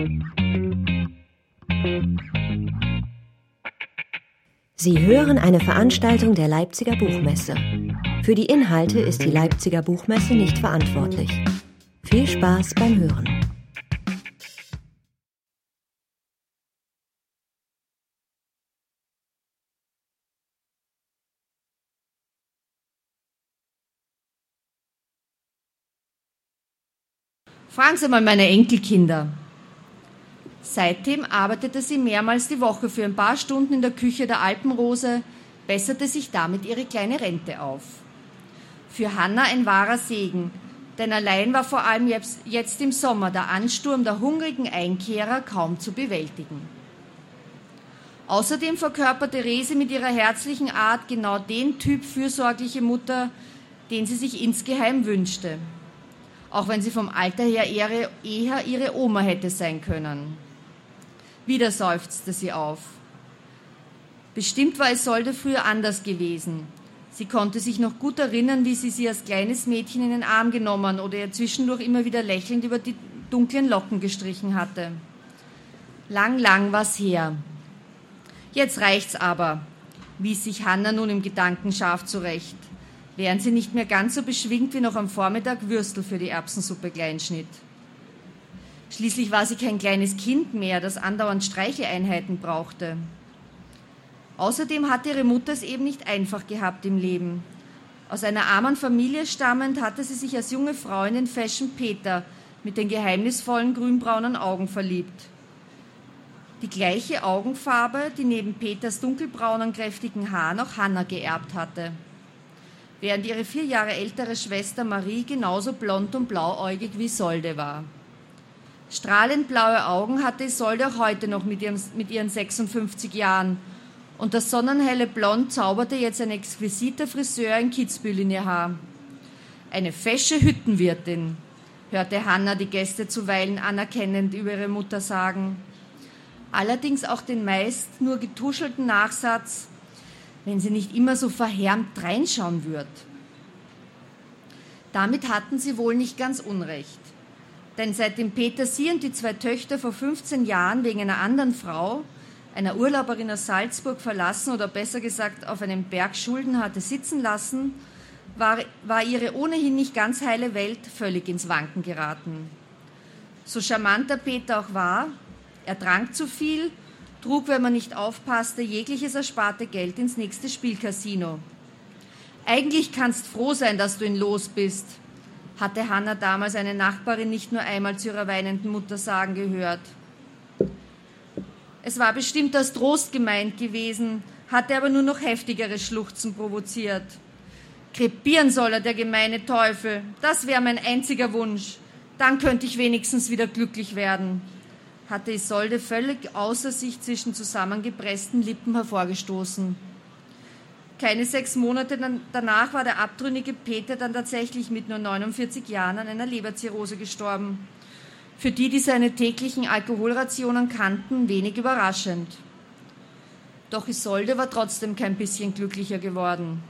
Sie hören eine Veranstaltung der Leipziger Buchmesse. Für die Inhalte ist die Leipziger Buchmesse nicht verantwortlich. Viel Spaß beim Hören. Fragen Sie mal meine Enkelkinder. Seitdem arbeitete sie mehrmals die Woche für ein paar Stunden in der Küche der Alpenrose, besserte sich damit ihre kleine Rente auf. Für Hanna ein wahrer Segen, denn allein war vor allem jetzt im Sommer der Ansturm der hungrigen Einkehrer kaum zu bewältigen. Außerdem verkörperte Resi mit ihrer herzlichen Art genau den Typ fürsorgliche Mutter, den sie sich insgeheim wünschte. Auch wenn sie vom Alter her eher ihre Oma hätte sein können. Wieder seufzte sie auf. Bestimmt war Isolde früher anders gewesen. Sie konnte sich noch gut erinnern, wie sie als kleines Mädchen in den Arm genommen oder ihr zwischendurch immer wieder lächelnd über die dunklen Locken gestrichen hatte. Lang war's her. Jetzt reicht's aber, wies sich Hanna nun im Gedankenscharf zurecht, während sie nicht mehr ganz so beschwingt wie noch am Vormittag Würstel für die Erbsensuppe kleinschnitt. Schließlich war sie kein kleines Kind mehr, das andauernd Streicheleinheiten brauchte. Außerdem hatte ihre Mutter es eben nicht einfach gehabt im Leben. Aus einer armen Familie stammend hatte sie sich als junge Frau in den Fashion Peter mit den geheimnisvollen grünbraunen Augen verliebt. Die gleiche Augenfarbe, die neben Peters dunkelbraunen, kräftigen Haaren auch Hanna geerbt hatte. Während ihre 4 Jahre ältere Schwester Marie genauso blond und blauäugig wie Isolde war. Strahlend blaue Augen hatte Isolde auch heute noch mit ihren 56 Jahren und das sonnenhelle Blond zauberte jetzt ein exquisiter Friseur in Kitzbühel in ihr Haar. Eine fesche Hüttenwirtin, hörte Hanna die Gäste zuweilen anerkennend über ihre Mutter sagen. Allerdings auch den meist nur getuschelten Nachsatz, wenn sie nicht immer so verhärmt reinschauen wird. Damit hatten sie wohl nicht ganz unrecht. Denn seitdem Peter sie und die 2 Töchter vor 15 Jahren wegen einer anderen Frau, einer Urlauberin aus Salzburg, verlassen oder besser gesagt auf einem Berg Schulden hatte sitzen lassen, war ihre ohnehin nicht ganz heile Welt völlig ins Wanken geraten. So charmant der Peter auch war, er trank zu viel, trug, wenn man nicht aufpasste, jegliches ersparte Geld ins nächste Spielcasino. Eigentlich kannst froh sein, dass du ihn los bist, hatte Hanna damals eine Nachbarin nicht nur einmal zu ihrer weinenden Mutter sagen gehört. Es war bestimmt als Trost gemeint gewesen, hatte aber nur noch heftigere Schluchzen provoziert. Krepieren soll er, der gemeine Teufel, das wäre mein einziger Wunsch, dann könnte ich wenigstens wieder glücklich werden, hatte Isolde völlig außer sich zwischen zusammengepressten Lippen hervorgestoßen. Keine 6 Monate danach war der abtrünnige Peter dann tatsächlich mit nur 49 Jahren an einer Leberzirrhose gestorben. Für die seine täglichen Alkoholrationen kannten, wenig überraschend. Doch Isolde war trotzdem kein bisschen glücklicher geworden.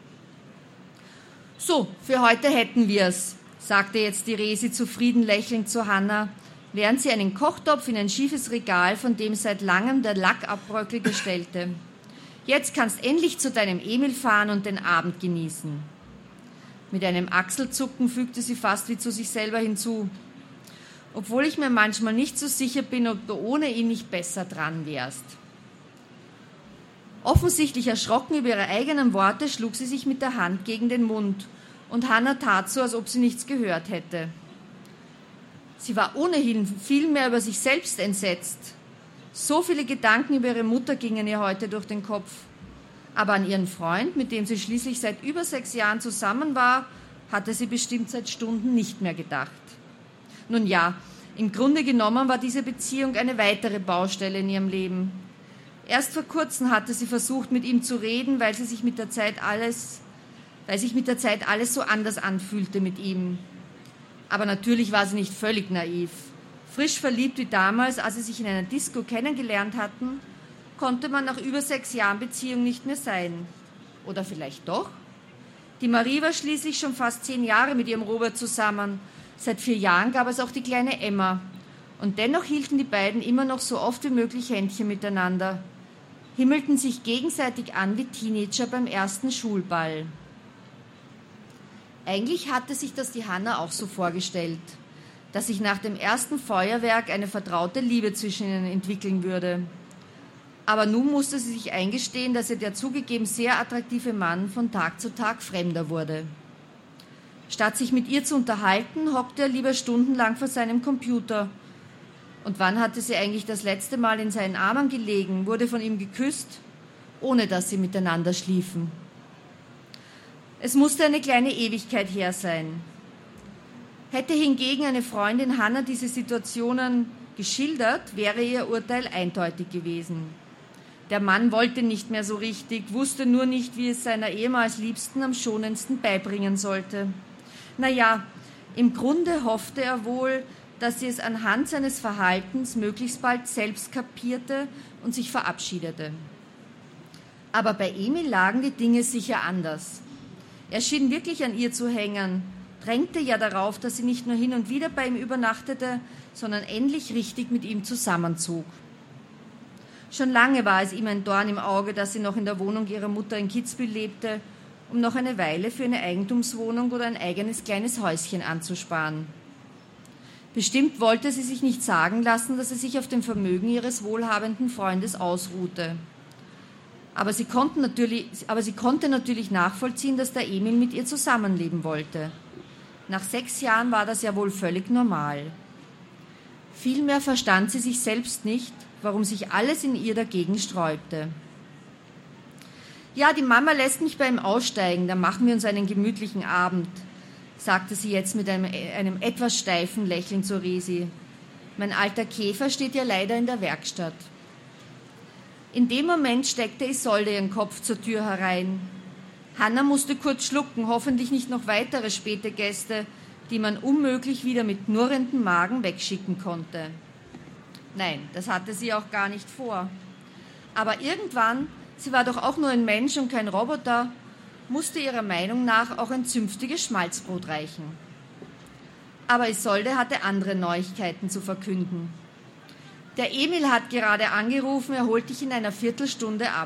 So, für heute hätten wir's, sagte jetzt die Resi zufrieden lächelnd zu Hanna, während sie einen Kochtopf in ein schiefes Regal, von dem seit langem der Lack abbröckelte, stellte. Jetzt kannst endlich zu deinem Emil fahren und den Abend genießen. Mit einem Achselzucken fügte sie fast wie zu sich selber hinzu. Obwohl ich mir manchmal nicht so sicher bin, ob du ohne ihn nicht besser dran wärst. Offensichtlich erschrocken über ihre eigenen Worte, schlug sie sich mit der Hand gegen den Mund und Hanna tat so, als ob sie nichts gehört hätte. Sie war ohnehin viel mehr über sich selbst entsetzt. So viele Gedanken über ihre Mutter gingen ihr heute durch den Kopf. Aber an ihren Freund, mit dem sie schließlich seit über 6 Jahren zusammen war, hatte sie bestimmt seit Stunden nicht mehr gedacht. Nun ja, im Grunde genommen war diese Beziehung eine weitere Baustelle in ihrem Leben. Erst vor kurzem hatte sie versucht, mit ihm zu reden, weil sich mit der Zeit alles so anders anfühlte mit ihm. Aber natürlich war sie nicht völlig naiv. Frisch verliebt wie damals, als sie sich in einer Disco kennengelernt hatten, konnte man nach über 6 Jahren Beziehung nicht mehr sein. Oder vielleicht doch? Die Marie war schließlich schon fast 10 Jahre mit ihrem Robert zusammen. Seit 4 Jahren gab es auch die kleine Emma. Und dennoch hielten die beiden immer noch so oft wie möglich Händchen miteinander, himmelten sich gegenseitig an wie Teenager beim ersten Schulball. Eigentlich hatte sich das die Hanna auch so vorgestellt, dass sich nach dem ersten Feuerwerk eine vertraute Liebe zwischen ihnen entwickeln würde. Aber nun musste sie sich eingestehen, dass ihr der zugegeben sehr attraktive Mann von Tag zu Tag fremder wurde. Statt sich mit ihr zu unterhalten, hockte er lieber stundenlang vor seinem Computer. Und wann hatte sie eigentlich das letzte Mal in seinen Armen gelegen, wurde von ihm geküsst, ohne dass sie miteinander schliefen? Es musste eine kleine Ewigkeit her sein. Hätte hingegen eine Freundin Hanna diese Situationen geschildert, wäre ihr Urteil eindeutig gewesen. Der Mann wollte nicht mehr so richtig, wusste nur nicht, wie es seiner ehemals Liebsten am schonendsten beibringen sollte. Naja, im Grunde hoffte er wohl, dass sie es anhand seines Verhaltens möglichst bald selbst kapierte und sich verabschiedete. Aber bei Emil lagen die Dinge sicher anders. Er schien wirklich an ihr zu hängen, drängte ja darauf, dass sie nicht nur hin und wieder bei ihm übernachtete, sondern endlich richtig mit ihm zusammenzog. Schon lange war es ihm ein Dorn im Auge, dass sie noch in der Wohnung ihrer Mutter in Kitzbühel lebte, um noch eine Weile für eine Eigentumswohnung oder ein eigenes kleines Häuschen anzusparen. Bestimmt wollte sie sich nicht sagen lassen, dass sie sich auf dem Vermögen ihres wohlhabenden Freundes ausruhte. Aber sie konnte natürlich nachvollziehen, dass der Emil mit ihr zusammenleben wollte. Nach 6 Jahren war das ja wohl völlig normal. Vielmehr verstand sie sich selbst nicht, warum sich alles in ihr dagegen sträubte. »Ja, die Mama lässt mich bei ihm aussteigen, dann machen wir uns einen gemütlichen Abend«, sagte sie jetzt mit einem etwas steifen Lächeln zu Resi. »Mein alter Käfer steht ja leider in der Werkstatt.« In dem Moment steckte Isolde ihren Kopf zur Tür herein. Hanna musste kurz schlucken, hoffentlich nicht noch weitere späte Gäste, die man unmöglich wieder mit knurrendem Magen wegschicken konnte. Nein, das hatte sie auch gar nicht vor. Aber irgendwann, sie war doch auch nur ein Mensch und kein Roboter, musste ihrer Meinung nach auch ein zünftiges Schmalzbrot reichen. Aber Isolde hatte andere Neuigkeiten zu verkünden. Der Emil hat gerade angerufen, er holt dich in einer Viertelstunde ab.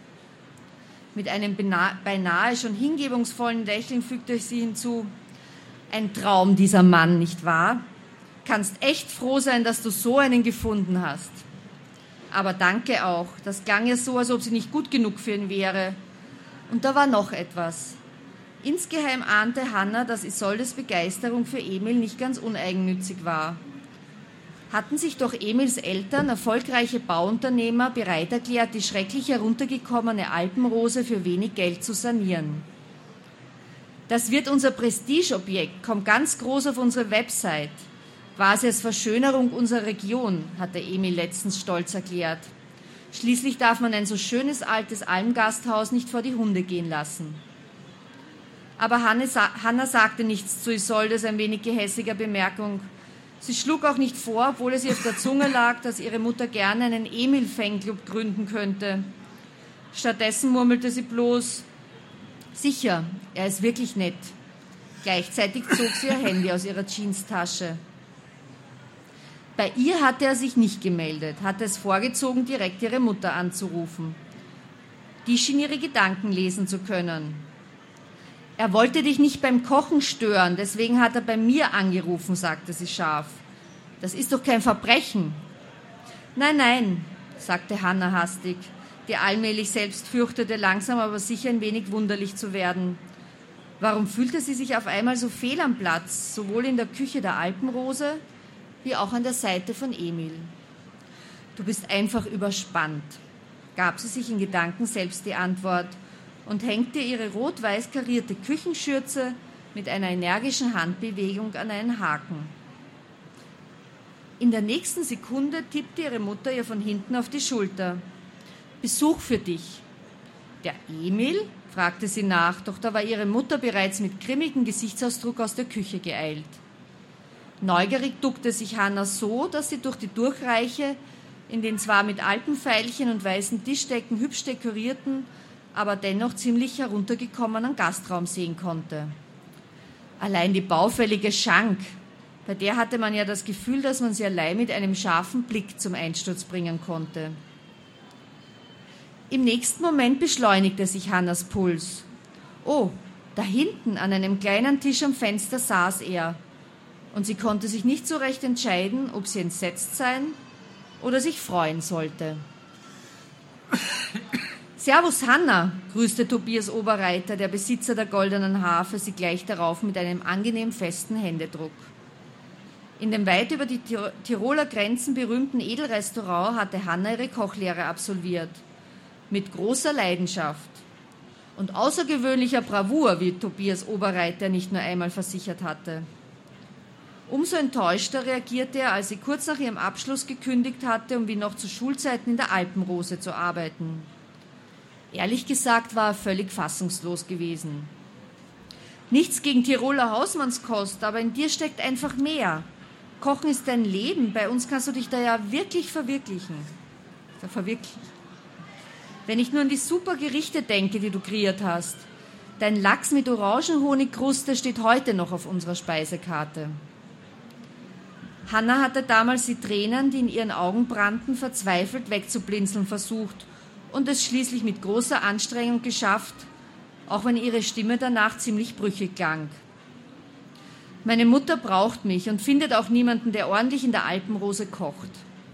Mit einem beinahe schon hingebungsvollen Lächeln fügte sie hinzu, ein Traum dieser Mann, nicht wahr? Kannst echt froh sein, dass du so einen gefunden hast. Aber danke auch, das klang ja so, als ob sie nicht gut genug für ihn wäre. Und da war noch etwas. Insgeheim ahnte Hanna, dass Isoldes Begeisterung für Emil nicht ganz uneigennützig war. Hatten sich doch Emils Eltern, erfolgreiche Bauunternehmer, bereit erklärt, die schrecklich heruntergekommene Alpenrose für wenig Geld zu sanieren. Das wird unser Prestigeobjekt, kommt ganz groß auf unsere Website. Quasi als Verschönerung unserer Region, hatte Emil letztens stolz erklärt. Schließlich darf man ein so schönes altes Almgasthaus nicht vor die Hunde gehen lassen. Aber Hanna sagte nichts zu Isoldes ein wenig gehässiger Bemerkung. Sie schlug auch nicht vor, obwohl es ihr auf der Zunge lag, dass ihre Mutter gerne einen Emil-Fanclub gründen könnte. Stattdessen murmelte sie bloß, sicher, er ist wirklich nett. Gleichzeitig zog sie ihr Handy aus ihrer Jeanstasche. Bei ihr hatte er sich nicht gemeldet, hatte es vorgezogen, direkt ihre Mutter anzurufen. Die schien ihre Gedanken lesen zu können. Er wollte dich nicht beim Kochen stören, deswegen hat er bei mir angerufen, sagte sie scharf. Das ist doch kein Verbrechen. Nein, nein, sagte Hanna hastig, die allmählich selbst fürchtete, langsam aber sicher ein wenig wunderlich zu werden. Warum fühlte sie sich auf einmal so fehl am Platz, sowohl in der Küche der Alpenrose, wie auch an der Seite von Emil? Du bist einfach überspannt, gab sie sich in Gedanken selbst die Antwort und hängte ihre rot-weiß karierte Küchenschürze mit einer energischen Handbewegung an einen Haken. In der nächsten Sekunde tippte ihre Mutter ihr von hinten auf die Schulter. Besuch für dich. Der Emil? Fragte sie nach, doch da war ihre Mutter bereits mit grimmigem Gesichtsausdruck aus der Küche geeilt. Neugierig duckte sich Hanna so, dass sie durch die Durchreiche in den zwar mit Alpenveilchen und weißen Tischdecken hübsch dekorierten, aber dennoch ziemlich heruntergekommenen Gastraum sehen konnte. Allein die baufällige Schank, Bei der hatte man ja das Gefühl, dass man sie allein mit einem scharfen Blick zum Einsturz bringen konnte. Im nächsten Moment beschleunigte sich Hannas Puls. Oh, da hinten an einem kleinen Tisch am Fenster saß er. Und sie konnte sich nicht so recht entscheiden, ob sie entsetzt sein oder sich freuen sollte. »Servus, Hanna«, grüßte Tobias Oberreiter, der Besitzer der Goldenen Harfe, sie gleich darauf mit einem angenehm festen Händedruck. In dem weit über die Tiroler Grenzen berühmten Edelrestaurant hatte Hanna ihre Kochlehre absolviert. Mit großer Leidenschaft und außergewöhnlicher Bravour, wie Tobias Oberreiter nicht nur einmal versichert hatte. Umso enttäuschter reagierte er, als sie kurz nach ihrem Abschluss gekündigt hatte, um wie noch zu Schulzeiten in der Alpenrose zu arbeiten. Ehrlich gesagt war er völlig fassungslos gewesen. Nichts gegen Tiroler Hausmannskost, aber in dir steckt einfach mehr. Kochen ist dein Leben, bei uns kannst du dich da ja wirklich verwirklichen. Wenn ich nur an die super Gerichte denke, die du kreiert hast. Dein Lachs mit Orangenhonigkruste steht heute noch auf unserer Speisekarte. Hanna hatte damals die Tränen, die in ihren Augen brannten, verzweifelt wegzublinzeln versucht und es schließlich mit großer Anstrengung geschafft, auch wenn ihre Stimme danach ziemlich brüchig klang. Meine Mutter braucht mich und findet auch niemanden, der ordentlich in der Alpenrose kocht.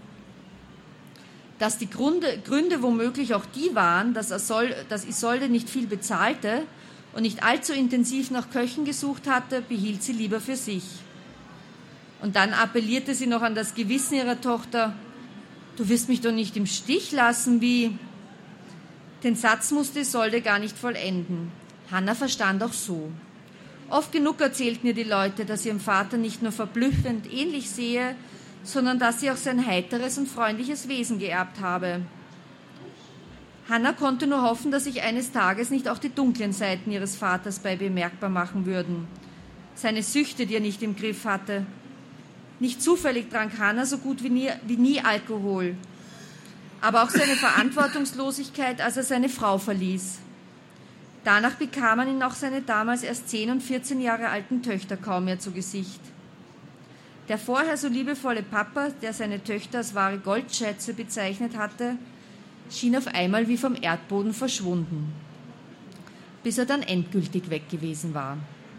Dass die Gründe womöglich auch die waren, dass Isolde nicht viel bezahlte und nicht allzu intensiv nach Köchen gesucht hatte, behielt sie lieber für sich. Und dann appellierte sie noch an das Gewissen ihrer Tochter: »Du wirst mich doch nicht im Stich lassen, wie...« Den Satz musste Isolde gar nicht vollenden. Hanna verstand auch so. Oft genug erzählten ihr die Leute, dass ihrem Vater nicht nur verblüffend ähnlich sehe, sondern dass sie auch sein heiteres und freundliches Wesen geerbt habe. Hanna konnte nur hoffen, dass sich eines Tages nicht auch die dunklen Seiten ihres Vaters bei bemerkbar machen würden. Seine Süchte, die er nicht im Griff hatte. Nicht zufällig trank Hanna so gut wie nie Alkohol. Aber auch seine Verantwortungslosigkeit, als er seine Frau verließ. Danach bekam man ihn auch seine damals erst 10 und 14 Jahre alten Töchter kaum mehr zu Gesicht. Der vorher so liebevolle Papa, der seine Töchter als wahre Goldschätze bezeichnet hatte, schien auf einmal wie vom Erdboden verschwunden, bis er dann endgültig weg gewesen war.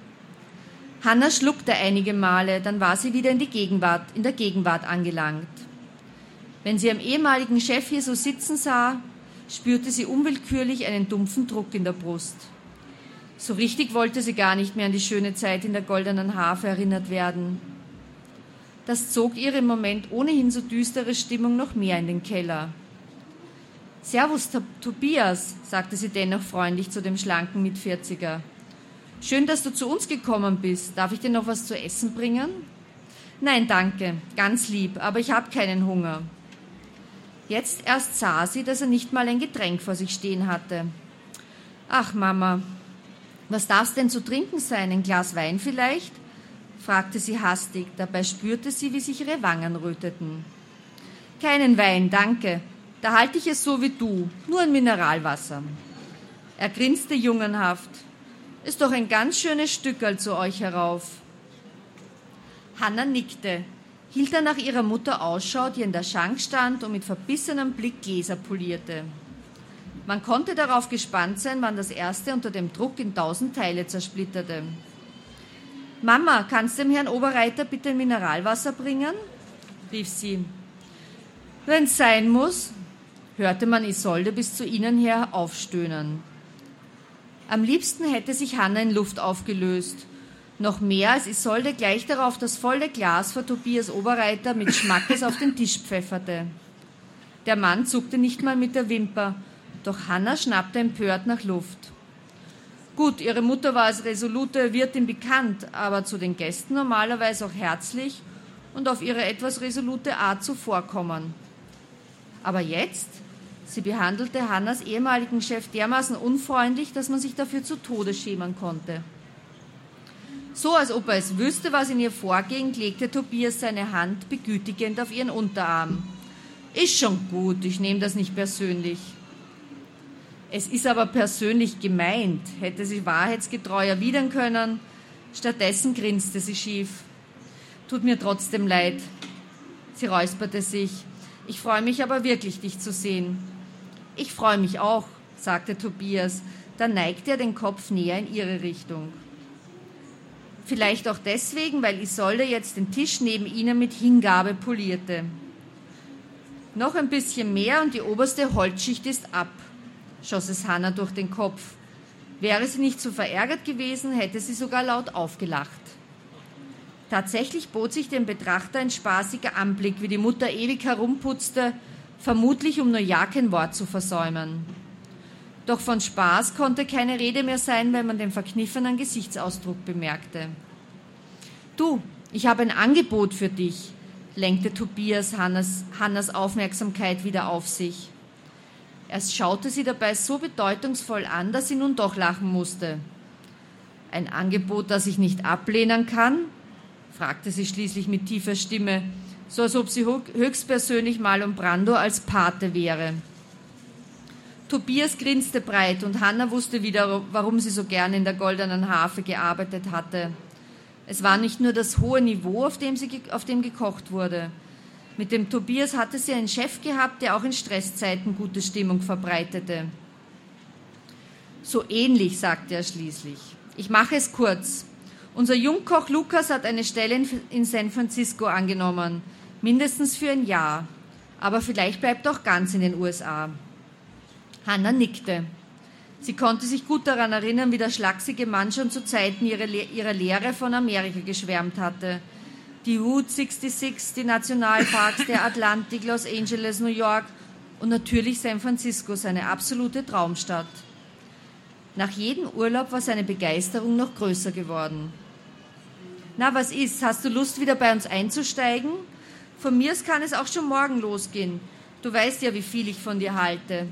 Hanna schluckte einige Male, dann war sie wieder in der Gegenwart angelangt. Wenn sie am ehemaligen Chef hier so sitzen sah, spürte sie unwillkürlich einen dumpfen Druck in der Brust. So richtig wollte sie gar nicht mehr an die schöne Zeit in der Goldenen Harfe erinnert werden. Das zog ihre im Moment ohnehin so düstere Stimmung noch mehr in den Keller. »Servus, Tobias«, sagte sie dennoch freundlich zu dem schlanken Mitvierziger. »Schön, dass du zu uns gekommen bist. Darf ich dir noch was zu essen bringen?« »Nein, danke, ganz lieb, aber ich habe keinen Hunger.« Jetzt erst sah sie, dass er nicht mal ein Getränk vor sich stehen hatte. »Ach, Mama, was darf's denn zu trinken sein? Ein Glas Wein vielleicht?« fragte sie hastig. Dabei spürte sie, wie sich ihre Wangen röteten. »Keinen Wein, danke. Da halte ich es so wie du, nur ein Mineralwasser.« Er grinste jungenhaft. »Ist doch ein ganz schönes Stückerl zu euch herauf.« Hanna nickte, hielt dann nach ihrer Mutter Ausschau, die in der Schank stand und mit verbissenem Blick Gläser polierte. Man konnte darauf gespannt sein, wann das erste unter dem Druck in 1000 Teile zersplitterte. »Mama, kannst du dem Herrn Oberreiter bitte ein Mineralwasser bringen?« rief sie. »Wenn's sein muss«, hörte man Isolde bis zu ihnen her aufstöhnen. Am liebsten hätte sich Hanna in Luft aufgelöst. Noch mehr, als Isolde gleich darauf das volle Glas vor Tobias Oberreiter mit Schmackes auf den Tisch pfefferte. Der Mann zuckte nicht mal mit der Wimper, doch Hanna schnappte empört nach Luft. Gut, ihre Mutter war als resolute Wirtin bekannt, aber zu den Gästen normalerweise auch herzlich und auf ihre etwas resolute Art zuvorkommen. Aber jetzt? Sie behandelte Hannas ehemaligen Chef dermaßen unfreundlich, dass man sich dafür zu Tode schämen konnte. So, als ob er es wüsste, was in ihr vorging, legte Tobias seine Hand begütigend auf ihren Unterarm. »Ist schon gut, ich nehme das nicht persönlich.« »Es ist aber persönlich gemeint«, hätte sie wahrheitsgetreu erwidern können. Stattdessen grinste sie schief. Tut mir trotzdem leid. Sie räusperte sich. Ich freue mich aber wirklich, dich zu sehen. Ich freue mich auch, sagte Tobias. Dann neigte er den Kopf näher in ihre Richtung. Vielleicht auch deswegen, weil Isolde jetzt den Tisch neben ihnen mit Hingabe polierte. Noch ein bisschen mehr und die oberste Holzschicht ist ab, schoss es Hannah durch den Kopf. Wäre sie nicht so verärgert gewesen, hätte sie sogar laut aufgelacht. Tatsächlich bot sich dem Betrachter ein spaßiger Anblick, wie die Mutter ewig herumputzte, vermutlich um nur ja kein Wort zu versäumen. Doch von Spaß konnte keine Rede mehr sein, wenn man den verkniffenen Gesichtsausdruck bemerkte. »Du, ich habe ein Angebot für dich«, lenkte Tobias Hannas Aufmerksamkeit wieder auf sich. Erst schaute sie dabei so bedeutungsvoll an, dass sie nun doch lachen musste. »Ein Angebot, das ich nicht ablehnen kann?« fragte sie schließlich mit tiefer Stimme, so als ob sie höchstpersönlich Marlon Brando als Pate wäre. Tobias grinste breit und Hannah wusste wieder, warum sie so gern in der Goldenen Harfe gearbeitet hatte. Es war nicht nur das hohe Niveau, auf dem gekocht wurde. Mit dem Tobias hatte sie einen Chef gehabt, der auch in Stresszeiten gute Stimmung verbreitete. So ähnlich, sagte er schließlich. Ich mache es kurz. Unser Jungkoch Lukas hat eine Stelle in San Francisco angenommen, mindestens für ein Jahr. Aber vielleicht bleibt er auch ganz in den USA. Hannah nickte. Sie konnte sich gut daran erinnern, wie der schlachsige Mann schon zu Zeiten ihrer Lehre von Amerika geschwärmt hatte. Die Route 66, die Nationalparks, der Atlantik, Los Angeles, New York und natürlich San Francisco, seine absolute Traumstadt. Nach jedem Urlaub war seine Begeisterung noch größer geworden. »Na, was ist? Hast du Lust, wieder bei uns einzusteigen? Von mir aus kann es auch schon morgen losgehen. Du weißt ja, wie viel ich von dir halte.«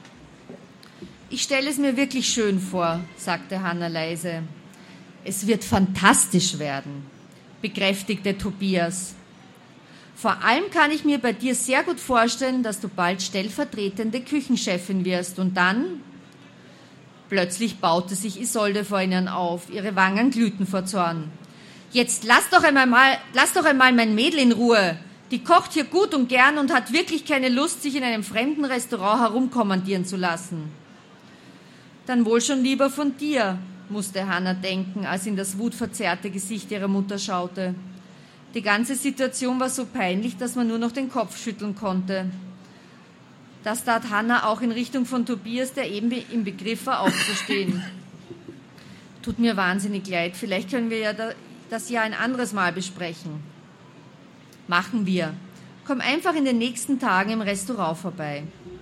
»Ich stelle es mir wirklich schön vor«, sagte Hannah leise. »Es wird fantastisch werden«, bekräftigte Tobias. »Vor allem kann ich mir bei dir sehr gut vorstellen, dass du bald stellvertretende Küchenchefin wirst und dann...« Plötzlich baute sich Isolde vor ihnen auf, ihre Wangen glühten vor Zorn. »Jetzt lass doch einmal mein Mädel in Ruhe. Die kocht hier gut und gern und hat wirklich keine Lust, sich in einem fremden Restaurant herumkommandieren zu lassen.« »Dann wohl schon lieber von dir«, musste Hannah denken, als sie in das wutverzerrte Gesicht ihrer Mutter schaute. Die ganze Situation war so peinlich, dass man nur noch den Kopf schütteln konnte. Das tat Hannah auch in Richtung von Tobias, der eben im Begriff war, aufzustehen. »Tut mir wahnsinnig leid, vielleicht können wir ja das ja ein anderes Mal besprechen.« »Machen wir. Komm einfach in den nächsten Tagen im Restaurant vorbei.«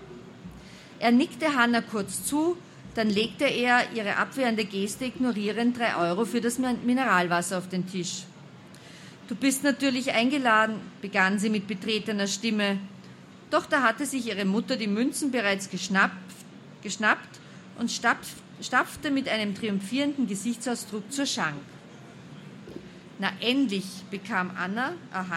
Er nickte Hannah kurz zu, dann legte er ihre abwehrende Geste ignorierend 3 Euro für das Mineralwasser auf den Tisch. »Du bist natürlich eingeladen«, begann sie mit betretener Stimme. Doch da hatte sich ihre Mutter die Münzen bereits geschnappt und stapfte mit einem triumphierenden Gesichtsausdruck zur Schank. Na endlich bekam Hannah,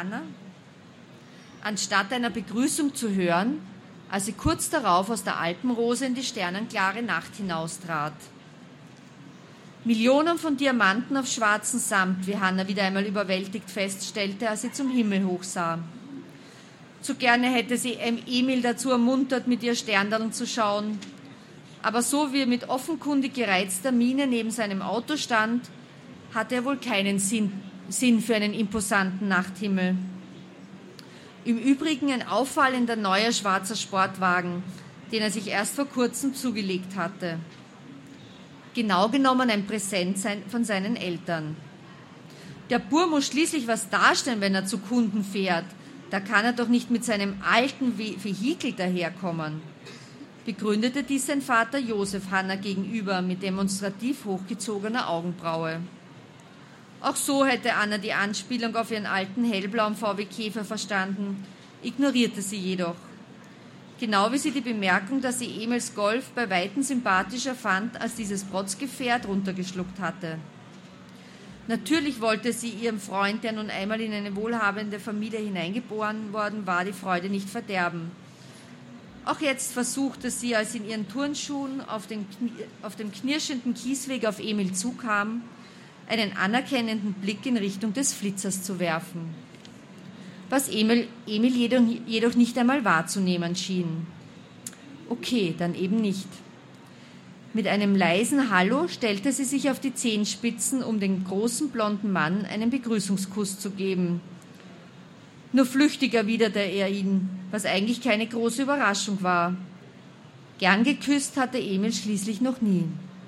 anstatt einer Begrüßung zu hören, als sie kurz darauf aus der Alpenrose in die sternenklare Nacht hinaustrat. Millionen von Diamanten auf schwarzem Samt, wie Hannah wieder einmal überwältigt feststellte, als sie zum Himmel hochsah. Zu gerne hätte sie Emil dazu ermuntert, mit ihr Sterndaln zu schauen. Aber so wie er mit offenkundig gereizter Miene neben seinem Auto stand, hatte er wohl keinen Sinn für einen imposanten Nachthimmel. Im Übrigen ein auffallender neuer schwarzer Sportwagen, den er sich erst vor kurzem zugelegt hatte. Genau genommen ein Präsent von seinen Eltern. Der Bur muss schließlich was darstellen, wenn er zu Kunden fährt. Da kann er doch nicht mit seinem alten Vehikel daherkommen, begründete dies sein Vater Josef Hannah gegenüber mit demonstrativ hochgezogener Augenbraue. Auch so hätte Anna die Anspielung auf ihren alten hellblauen VW Käfer verstanden, ignorierte sie jedoch. Genau wie sie die Bemerkung, dass sie Emils Golf bei Weitem sympathischer fand, als dieses Protzgefährt runtergeschluckt hatte. Natürlich wollte sie ihrem Freund, der nun einmal in eine wohlhabende Familie hineingeboren worden war, die Freude nicht verderben. Auch jetzt versuchte sie, als sie in ihren Turnschuhen auf dem knirschenden Kiesweg auf Emil zukam, einen anerkennenden Blick in Richtung des Flitzers zu werfen. Was Emil jedoch nicht einmal wahrzunehmen schien. Okay, dann eben nicht. Mit einem leisen Hallo stellte sie sich auf die Zehenspitzen, um dem großen blonden Mann einen Begrüßungskuss zu geben. Nur flüchtig erwiderte er ihn, was eigentlich keine große Überraschung war. Gern geküsst hatte Emil schließlich noch nie.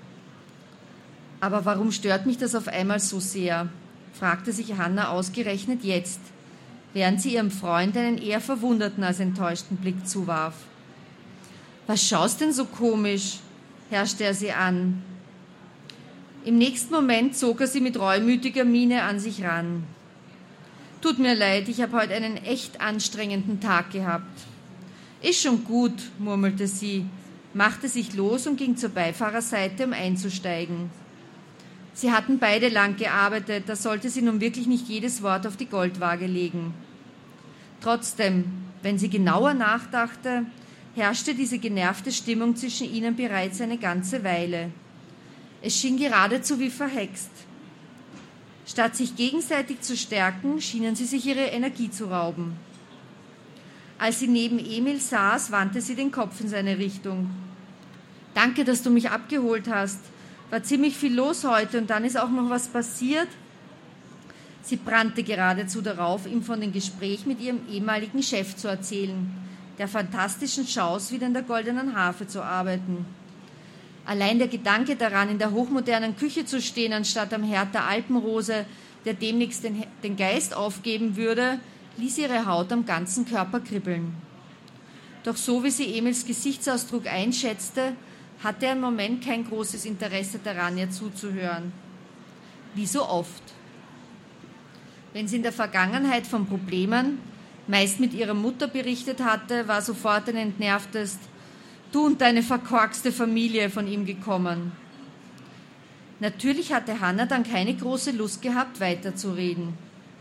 Aber warum stört mich das auf einmal so sehr? Fragte sich Hanna ausgerechnet jetzt, während sie ihrem Freund einen eher verwunderten als enttäuschten Blick zuwarf. Was schaust denn so komisch? Herrschte er sie an. Im nächsten Moment zog er sie mit reumütiger Miene an sich ran. Tut mir leid, ich habe heute einen echt anstrengenden Tag gehabt. Ist schon gut, murmelte sie, machte sich los und ging zur Beifahrerseite, um einzusteigen. Sie hatten beide lang gearbeitet, da sollte sie nun wirklich nicht jedes Wort auf die Goldwaage legen. Trotzdem, wenn sie genauer nachdachte, herrschte diese genervte Stimmung zwischen ihnen bereits eine ganze Weile. Es schien geradezu wie verhext. Statt sich gegenseitig zu stärken, schienen sie sich ihre Energie zu rauben. Als sie neben Emil saß, wandte sie den Kopf in seine Richtung. »Danke, dass du mich abgeholt hast. War ziemlich viel los heute und dann ist auch noch was passiert.« Sie brannte geradezu darauf, ihm von dem Gespräch mit ihrem ehemaligen Chef zu erzählen, der fantastischen Chance, wieder in der Goldenen Harfe zu arbeiten. Allein der Gedanke daran, in der hochmodernen Küche zu stehen, anstatt am Herd der Alpenrose, der demnächst den Geist aufgeben würde, ließ ihre Haut am ganzen Körper kribbeln. Doch so wie sie Emils Gesichtsausdruck einschätzte, hatte er im Moment kein großes Interesse daran, ihr zuzuhören. Wie so oft. Wenn sie in der Vergangenheit von Problemen, meist mit ihrer Mutter berichtet hatte, war sofort ein entnervtes »Du und deine verkorkste Familie« von ihm gekommen. Natürlich hatte Hanna dann keine große Lust gehabt, weiterzureden.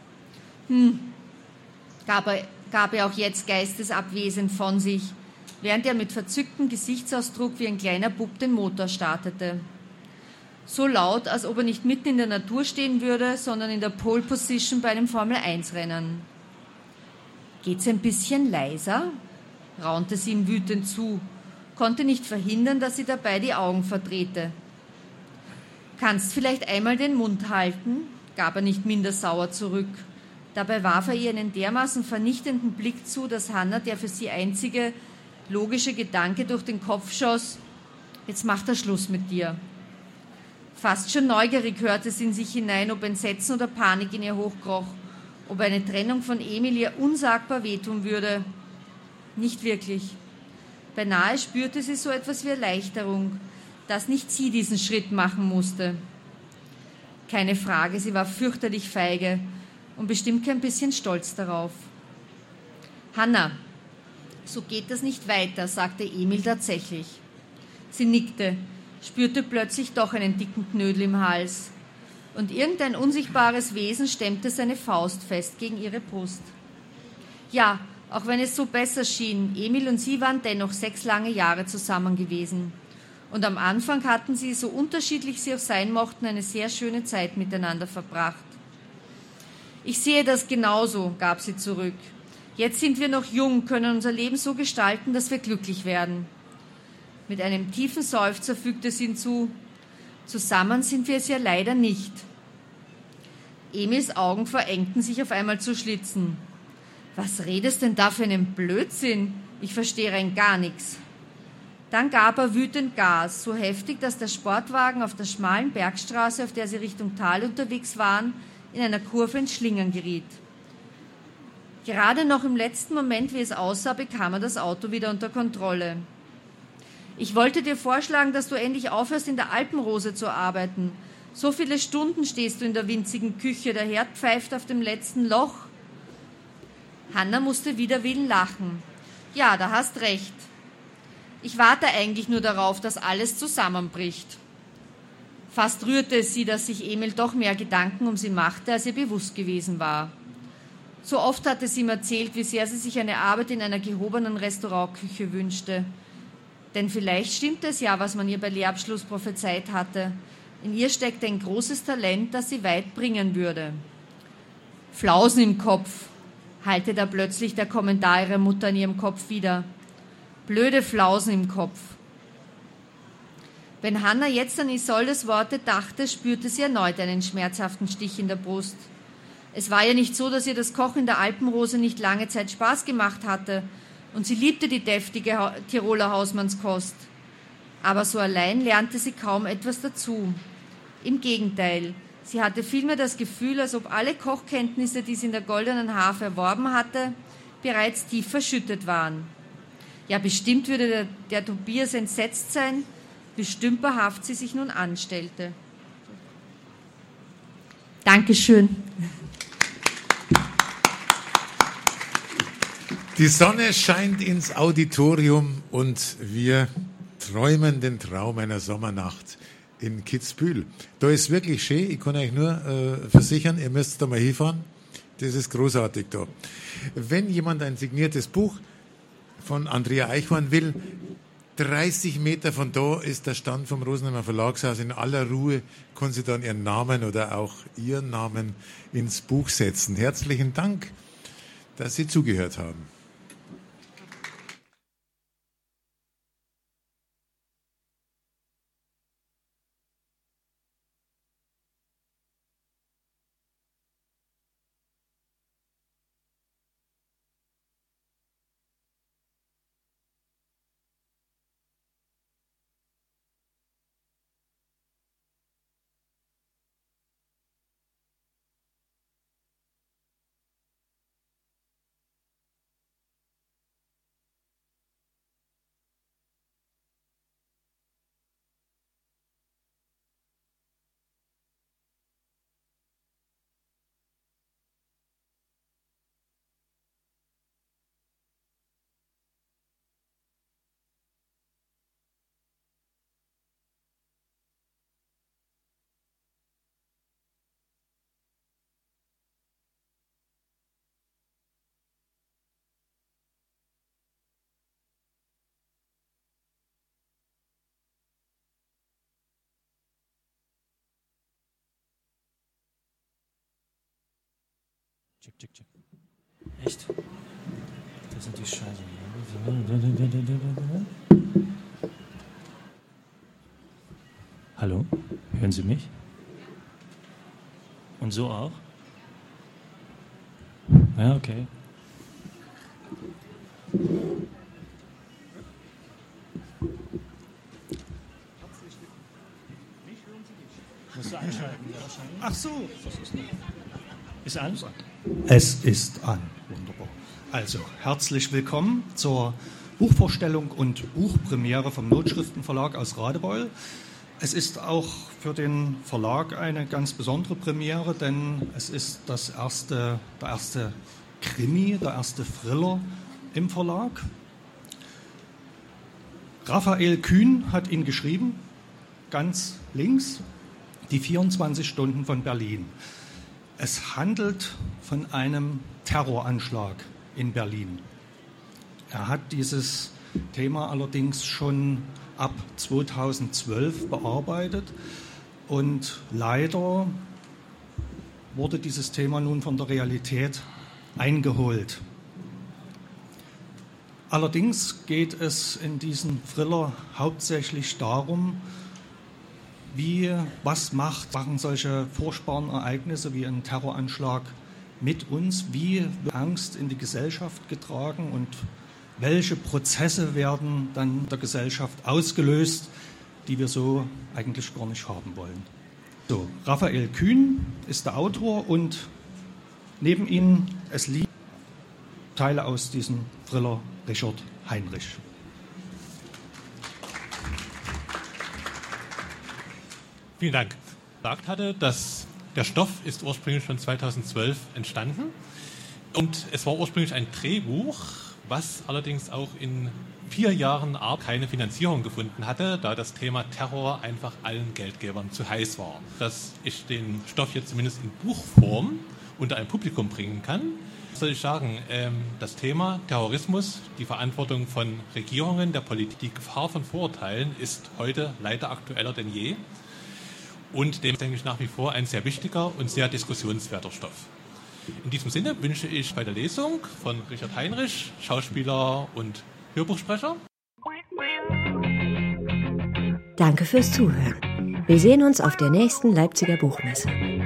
Gab er auch jetzt geistesabwesend von sich, während er mit verzücktem Gesichtsausdruck wie ein kleiner Bub den Motor startete. So laut, als ob er nicht mitten in der Natur stehen würde, sondern in der Pole Position bei einem Formel-1-Rennen. »Geht's ein bisschen leiser?« raunte sie ihm wütend zu, konnte nicht verhindern, dass sie dabei die Augen verdrehte. »Kannst vielleicht einmal den Mund halten?« gab er nicht minder sauer zurück. Dabei warf er ihr einen dermaßen vernichtenden Blick zu, dass Hanna, der für sie einzige logische Gedanke durch den Kopf schoss, »Jetzt macht er Schluss mit dir.« Fast schon neugierig hörte sie in sich hinein, ob Entsetzen oder Panik in ihr hochkroch, ob eine Trennung von Emil ihr unsagbar wehtun würde. Nicht wirklich. Beinahe spürte sie so etwas wie Erleichterung, dass nicht sie diesen Schritt machen musste. Keine Frage, sie war fürchterlich feige und bestimmt kein bisschen stolz darauf. »Hanna, so geht das nicht weiter«, sagte Emil tatsächlich. Sie nickte, spürte plötzlich doch einen dicken Knödel im Hals. Und irgendein unsichtbares Wesen stemmte seine Faust fest gegen ihre Brust. Ja, auch wenn es so besser schien, Emil und sie waren dennoch 6 lange Jahre zusammen gewesen. Und am Anfang hatten sie, so unterschiedlich sie auch sein mochten, eine sehr schöne Zeit miteinander verbracht. »Ich sehe das genauso«, gab sie zurück. »Jetzt sind wir noch jung, können unser Leben so gestalten, dass wir glücklich werden.« Mit einem tiefen Seufzer fügte sie hinzu, »Zusammen sind wir es ja leider nicht.« Emils Augen verengten sich auf einmal zu Schlitzen. »Was redest denn da für einen Blödsinn? Ich verstehe rein gar nichts.« Dann gab er wütend Gas, so heftig, dass der Sportwagen auf der schmalen Bergstraße, auf der sie Richtung Tal unterwegs waren, in einer Kurve ins Schlingern geriet. Gerade noch im letzten Moment, wie es aussah, bekam er das Auto wieder unter Kontrolle. »Ich wollte dir vorschlagen, dass du endlich aufhörst, in der Alpenrose zu arbeiten. So viele Stunden stehst du in der winzigen Küche, der Herd pfeift auf dem letzten Loch.« Hanna musste wider Willen lachen. »Ja, da hast recht. Ich warte eigentlich nur darauf, dass alles zusammenbricht.« Fast rührte es sie, dass sich Emil doch mehr Gedanken um sie machte, als ihr bewusst gewesen war. So oft hatte sie ihm erzählt, wie sehr sie sich eine Arbeit in einer gehobenen Restaurantküche wünschte. Denn vielleicht stimmte es ja, was man ihr bei Lehrabschluss prophezeit hatte, In ihr steckt ein großes Talent, das sie weit bringen würde. Flausen im Kopf, hallte da plötzlich der Kommentar ihrer Mutter in ihrem Kopf wieder. Blöde Flausen im Kopf. Wenn Hanna jetzt an Isoldes Worte dachte, spürte sie erneut einen schmerzhaften Stich in der Brust. Es war ja nicht so, dass ihr das Kochen der Alpenrose nicht lange Zeit Spaß gemacht hatte und sie liebte die deftige Tiroler Hausmannskost. Aber so allein lernte sie kaum etwas dazu. Im Gegenteil, sie hatte vielmehr das Gefühl, als ob alle Kochkenntnisse, die sie in der Goldenen Harfe erworben hatte, bereits tief verschüttet waren. Ja, bestimmt würde der Tobias entsetzt sein, wie stümperhaft sie sich nun anstellte. Dankeschön. Die Sonne scheint ins Auditorium und wir träumen den Traum einer Sommernacht in Kitzbühel. Da ist wirklich schön, ich kann euch nur versichern, ihr müsst da mal hinfahren. Das ist großartig da. Wenn jemand ein signiertes Buch von Andrea Eichhorn will, 30 Meter von da ist der Stand vom Rosenheimer Verlagshaus. In aller Ruhe kann sie dann ihren Namen oder auch ihren Namen ins Buch setzen. Herzlichen Dank, dass Sie zugehört haben. Check. Echt? Das sind die Scheiße. Hallo? Hören Sie mich? Und so auch? Ja, okay. Musst du einschalten? Ach so. Ist an? Es ist an. Wunderbar. Also, herzlich willkommen zur Buchvorstellung und Buchpremiere vom Notschriftenverlag aus Radebeul. Es ist auch für den Verlag eine ganz besondere Premiere, denn es ist der erste Krimi, der erste Thriller im Verlag. Raphael Kühn hat ihn geschrieben, ganz links, die 24 Stunden von Berlin. Es handelt von einem Terroranschlag in Berlin. Er hat dieses Thema allerdings schon ab 2012 bearbeitet und leider wurde dieses Thema nun von der Realität eingeholt. Allerdings geht es in diesem Thriller hauptsächlich darum, was machen solche furchtbaren Ereignisse wie ein Terroranschlag mit uns, wie wird Angst in die Gesellschaft getragen und welche Prozesse werden dann der Gesellschaft ausgelöst, die wir so eigentlich gar nicht haben wollen. So, Raphael Kühn ist der Autor und neben ihm es liegen Teile aus diesem Thriller Richard Heinrich. Vielen Dank. Gesagt hatte, dass der Stoff ist ursprünglich schon 2012 entstanden und es war ursprünglich ein Drehbuch, was allerdings auch in 4 Jahren keine Finanzierung gefunden hatte, da das Thema Terror einfach allen Geldgebern zu heiß war. Dass ich den Stoff jetzt zumindest in Buchform unter ein Publikum bringen kann, soll ich sagen, das Thema Terrorismus, die Verantwortung von Regierungen, der Politik, die Gefahr von Vorurteilen ist heute leider aktueller denn je. und dem, denke ich, nach wie vor ein sehr wichtiger und sehr diskussionswerter Stoff. In diesem Sinne wünsche ich bei der Lesung von Richard Heinrich, Schauspieler und Hörbuchsprecher. Danke fürs Zuhören. Wir sehen uns auf der nächsten Leipziger Buchmesse.